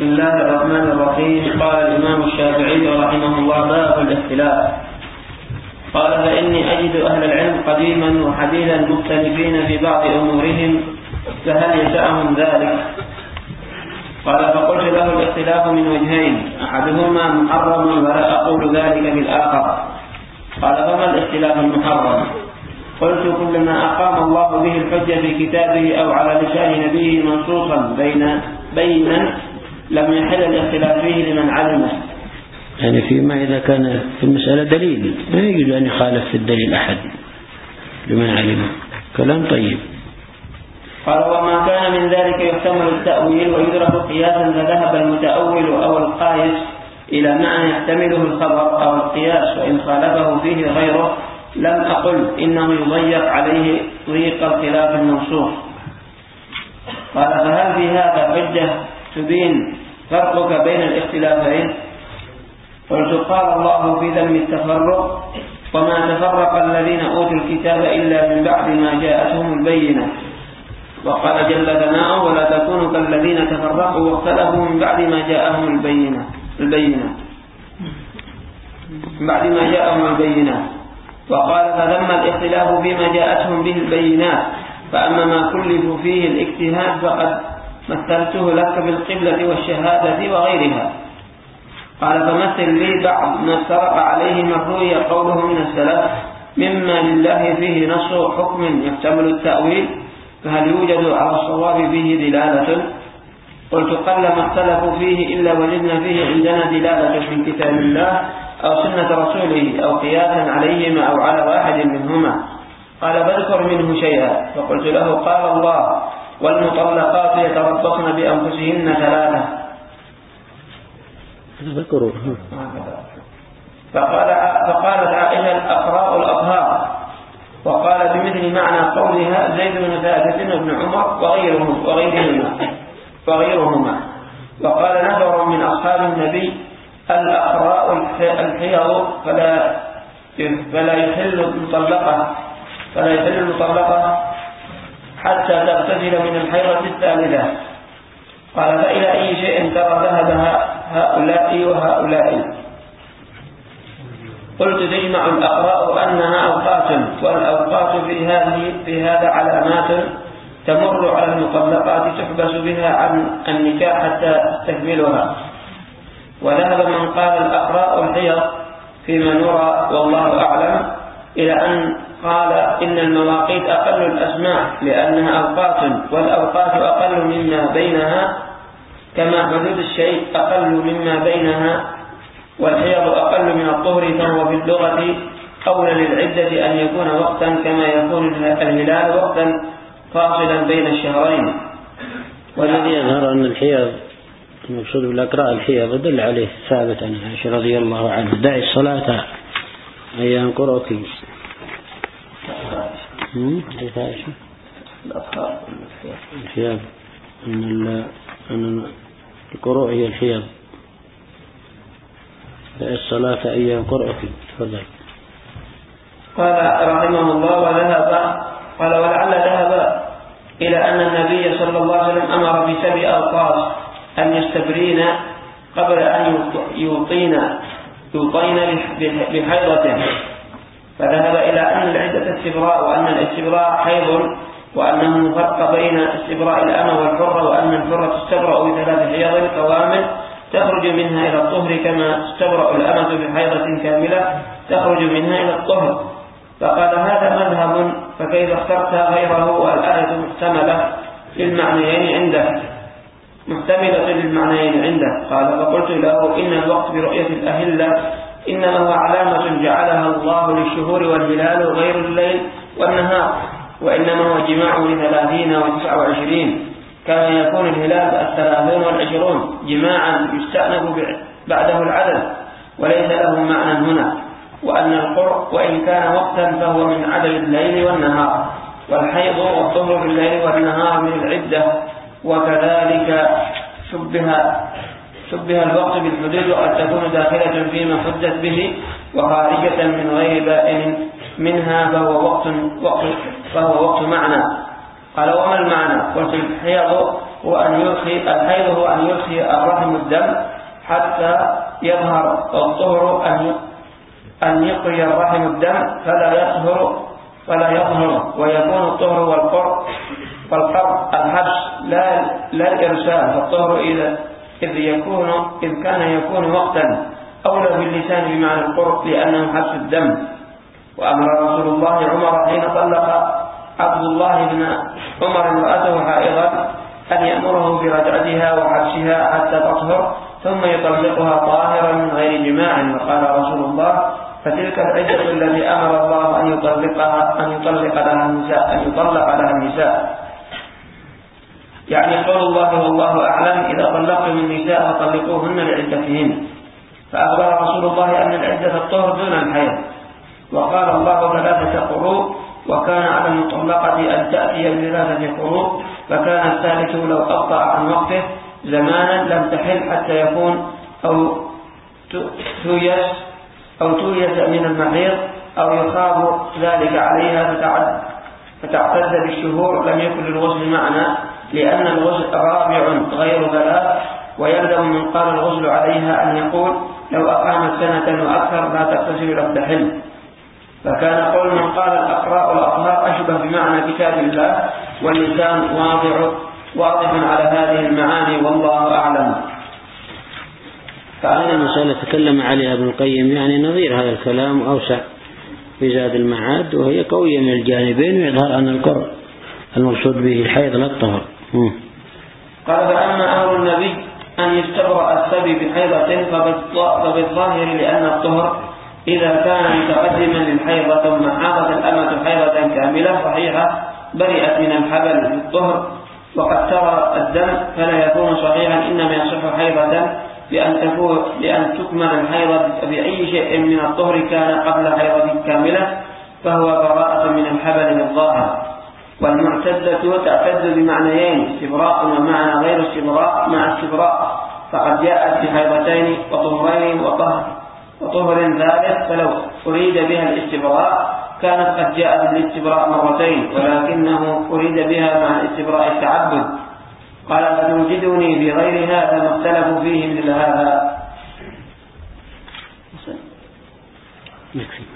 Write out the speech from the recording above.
الله الرحمن الرحيم. قال الإمام الشافعي رحمه الله: باب الاختلاف. قال: فإني أجد أهل العلم قديما وحديثا مختلفين في بعض أمورهم، فهل يسعهم ذلك؟ قال: فقلت له: الاختلاف من وجهين، أحدهما محرم ولا أقول ذلك بالآخر. قال: فما الاختلاف المحرم؟ قلت: كل ما أقام الله به الحجة في كتابه أو على لسان نبيه منصوصا بينا لم يحل الاختلاف فيه لمن علمه. يعني فيما إذا كان في المسألة دليل لا يجوز أن يخالف في الدليل أحد لمن علمه. كلام طيب. قال: وما كان من ذلك يحتمل التأويل ويدرك قياسا، فذهب المتأول أو القائس إلى معنى يحتمله الخبر أو القياس، وإن خالفه فيه غيره لم أقل إنه يضيق عليه طريق الخلاف المنصوص. قال: فهل في هذا حجة تبين فرقك بين الاختلافين؟ قلت: قال الله في ذم التفرق: وما تفرق الذين أوتوا الكتاب إلا من بعد ما جاءتهم البينة. وقال جل ثناؤه: ولا تكونوا كالذين تفرقوا واختلفوا من بعد ما جاءهم البينة. وقال: فذم الاختلاف فيما جاءتهم به البينات، فأما ما كلفوا فيه الاجتهاد فقد مثلته لك بالقبلة والشهادة وغيرها. قال: فمثل لي بعض ما افترق عليه مروي قوله من السلف مما لله فيه نص حكم يحتمل التأويل، فهل يوجد على الصواب فيه دلالة؟ قلت: قل ما اختلفوا فيه إلا وجدنا فيه عندنا دلالة من كتاب الله أو سنة رسوله أو قياسا عليهما أو على واحد منهما. قال: فاذكر منه شيئا. فقلت له: قال الله: والمطلقات يتربصن بأنفسهن 3. فقالت عائشة: الأقراء الأطهار. وقال بمثل معنى قولها زيد بن ثابت وابن عمر وغيرهما. وقال نفر من أصحاب النبي: الأقراء الحيض فلا يحل المطلقة حتى تغتسل من الحيضة 3. قال: فإلى أي شيء ترى ذهب هؤلاء وهؤلاء؟ قلت: تجمع الأقراء أنها أوقات، والأوقات في هذا علامات تمر على المطلقات تحبس بها عن النكاح حتى تكملها. وذهب من قال الأقراء الحيض فيما نرى والله أعلم إلى أن قال إن المواقيت أقل الأسماء لأنها أوقات، والأوقات أقل مما بينها، كما حدود الشيء أقل مما بينها، والحيض أقل من الطهر، فهو في اللغة أولى للعدة أن يكون وقتا كما يكون الهلال وقتا فاصلا بين الشهرين. والذي يظهر أن الحيض المقصود بالأقراء الحيض دل عليه ثابت عن عائشة رضي الله عنها: دعي الصلاة أيام قرؤك. الحيض أن القروء هي الحيض. دعي الصلاة أيام قرؤك. تفضل. قال رحمه الله: ولعل ذهب إلى أن النبي صلى الله عليه وسلم أمر ب7 أوقات أن يستبرين قبل أن يوطين بحيضة، فذهب إلى أن العدة استبراء، وأن الاستبراء حيض، وأنه فرق بين استبراء الأمة والحرة، وأن الحرة تستبرأ ب3 حيض كوامل تخرج منها إلى الطهر، كما تستبرأ الأمة بحيضة كاملة تخرج منها إلى الطهر. فقال: هذا مذهب، فكيف اخترت غيره والآية محتملة للمعنيين عندك؟ قال: فقلت له: إن الوقت برؤية الأهلة إنما هو علامة جعلها الله للشهور والهلال غير الليل والنهار، وإنما هو جماع ل30 و29، كما يكون الهلال 30 و20 جماعا يستأنف بعده العدد، وليس له معنى هنا. وأن القرء وإن كان وقتا فهو من عدد الليل والنهار، والحيض والطهر في الليل والنهار من العدة. وكذلك شبه الوقت بالحدود، وقد تكون داخلة فيما حدث به وخارجة من غير بائن منها، فهو وقت معنى. قال وما المعنى؟ قلت الحيض هو أن يرخي الرحم الدم حتى يظهر الطهر، أن يقري الرحم الدم فلا يظهر ويكون الطهر والقرء الحبس لا الإرسال. فالطهر إذ كان يكون وقتا أولى باللسان بمعنى القرء لأنه حبس الدم. وأمر رسول الله عمر حين طلق عبد الله بن عمر امرأته حائضا أن يأمره برجعتها وحبسها حتى تطهر ثم يطلقها طاهرا من غير جماع. وقال رسول الله فتلك العدة التي أمر الله أن يطلق لها النساء. يعني قول الله والله أعلم إذا طلقتم النساء فطلقوهن لعدتهن. فأخبر رسول الله أن العدة الطهر دون الحيض. وقال الله 3 قروء، وكان على المطلقة أن تأتي ب3 قروء، فكان الثالث لو أبطأ عن وقته زمانا لم تحل حتى يكون أو تويس من المحيض أو يخاف ذلك عليها فتعتد بالشهور لم يكن للغسل معنى، لأن الغسل رابع غير 3. ويلزم من قال الغسل عليها أن يقول لو أقامت سنة وأكثر لا تغتسل لم تحل. فكان قول من قال الأقراء والأطهار أشبه بمعنى كتاب الله، واللسان واضح على هذه المعاني والله أعلم. فهذه المسألة تكلم عليها ابن القيم، يعني نظير هذا الكلام أوسع في زاد المعاد، وهي قوية من الجانبين، ويظهر أن القرء المقصود به الحيض لا الطهر. قال فأما أمر النبي أن يستبرأ الثبي بحيضة فبالظاهر لأن الطهر إذا كان متقدما للحيضة ثم حاضت الأمة حيضة كاملة صحيحة برئت من الحبل في الطهر وقد ترى الدم فلا يكون صحيحا، إنما يصح حيضة بأن تكمل الحيضة بأي شيء من الطهر كان قبل حيضة كاملة، فهو براءة من الحبل بالظاهر. والمعتدة تعتد بمعنيين، استبراء ومعنى غير استبراء مع استبراء، فقد جاءت بحيضتين وطهرين وطهر ثالث، فلو أريد بها الاستبراء كانت قد جاءت بالاستبراء مرتين، ولكنه أريد بها مع الاستبراء التعبد. قال فتوجدني في غير هذا ما اختلفوا فيه مثل هذا.